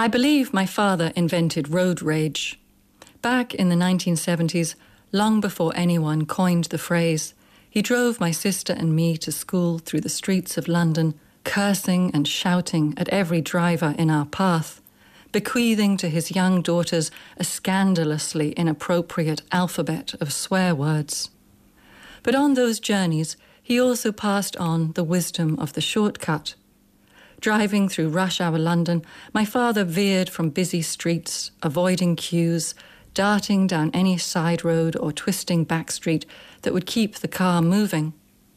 I believe my father invented road rage. Back in the 1970s, long before anyone coined the phrase, he drove my sister and me to school through the streets of London, cursing and shouting at every driver in our path, bequeathing to his young daughters a scandalously inappropriate alphabet of swear words. But on those journeys, he also passed on the wisdom of the shortcut. Driving through rush-hour London, my father veered from busy streets, avoiding queues, darting down any side road or twisting back street that would keep the car moving.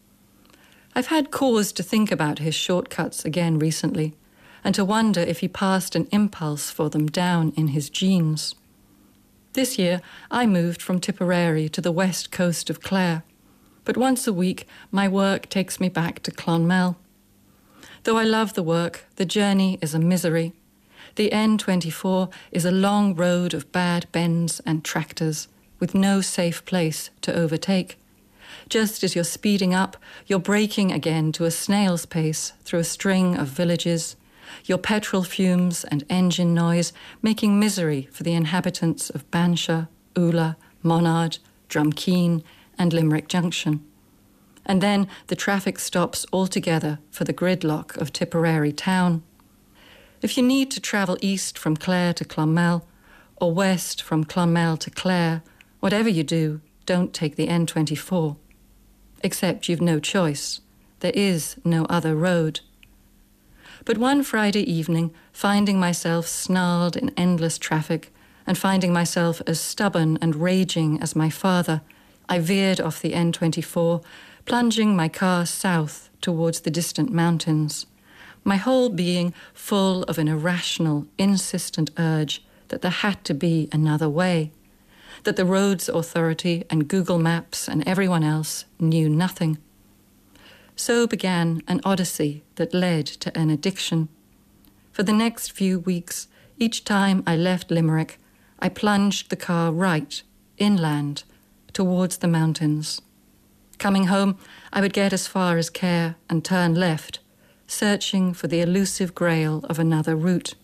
I've had cause to think about his shortcuts again recently, and to wonder if he passed an impulse for them down in his genes. This year, I moved from Tipperary to the west coast of Clare, but once a week, my work takes me back to Clonmel. Though I love the work, the journey is a misery. The N24 is a long road of bad bends and tractors, with no safe place to overtake. Just as you're speeding up, you're braking again to a snail's pace through a string of villages, your petrol fumes and engine noise making misery for the inhabitants of Banshire, Ula, Monard, Drumkeen and Limerick Junction. And then the traffic stops altogether for the gridlock of Tipperary town. If you need to travel east from Clare to Clonmel, or west from Clonmel to Clare, whatever you do, don't take the N24. Except you've no choice. There is no other road. But one Friday evening, finding myself snarled in endless traffic, and finding myself as stubborn and raging as my father, I veered off the N24, plunging my car south towards the distant mountains, my whole being full of an irrational, insistent urge that there had to be another way, that the roads authority and Google Maps and everyone else knew nothing. So began an odyssey that led to an addiction. For the next few weeks, each time I left Limerick, I plunged the car right, inland, towards the mountains. Coming home, I would get as far as Cahir and turn left, searching for the elusive grail of another route.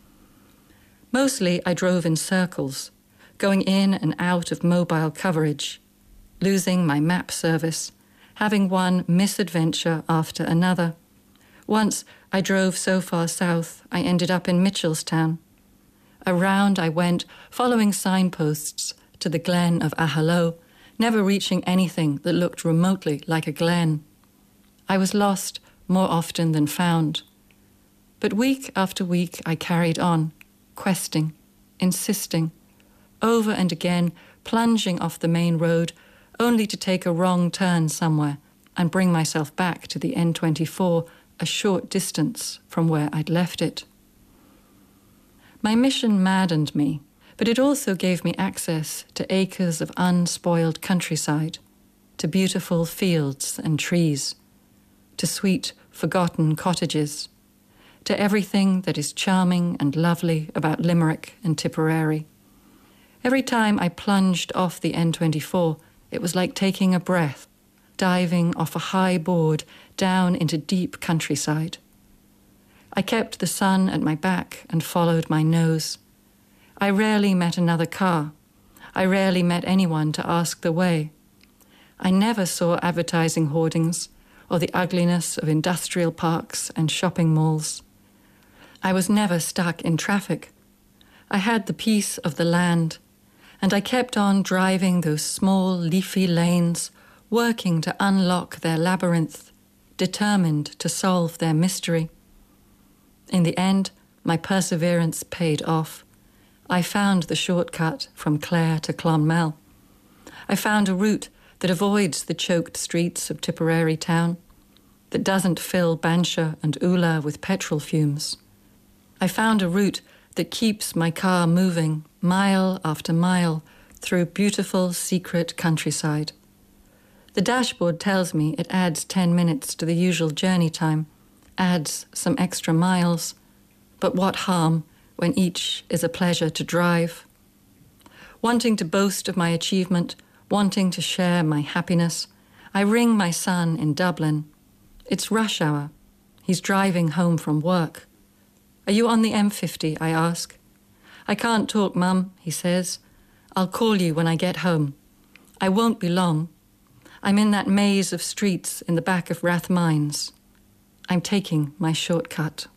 Mostly I drove in circles, going in and out of mobile coverage, losing my map service, having one misadventure after another. Once I drove so far south I ended up in Mitchelstown. Around I went, following signposts to the Glen of Ahallow, never reaching anything that looked remotely like a glen. I was lost more often than found. But week after week I carried on, questing, insisting, over and again plunging off the main road, only to take a wrong turn somewhere and bring myself back to the N24 a short distance from where I'd left it. My mission maddened me, but it also gave me access to acres of unspoiled countryside, to beautiful fields and trees, to sweet, forgotten cottages, to everything that is charming and lovely about Limerick and Tipperary. Every time I plunged off the N24, it was like taking a breath, diving off a high board down into deep countryside. I kept the sun at my back and followed my nose. I rarely met another car. I rarely met anyone to ask the way. I never saw advertising hoardings or the ugliness of industrial parks and shopping malls. I was never stuck in traffic. I had the peace of the land, and I kept on driving those small, leafy lanes, working to unlock their labyrinth, determined to solve their mystery. In the end, my perseverance paid off. I found the shortcut from Clare to Clonmel. I found a route that avoids the choked streets of Tipperary town, that doesn't fill Banshire and Ula with petrol fumes. I found a route that keeps my car moving mile after mile through beautiful, secret countryside. The dashboard tells me it adds 10 minutes to the usual journey time, adds some extra miles, but what harm when each is a pleasure to drive? Wanting to boast of my achievement, wanting to share my happiness, I ring my son in Dublin. It's rush hour. He's driving home from work. Are you on the M50, I ask. I can't talk, Mum, he says. I'll call you when I get home. I won't be long. I'm in that maze of streets in the back of Rathmines. I'm taking my shortcut.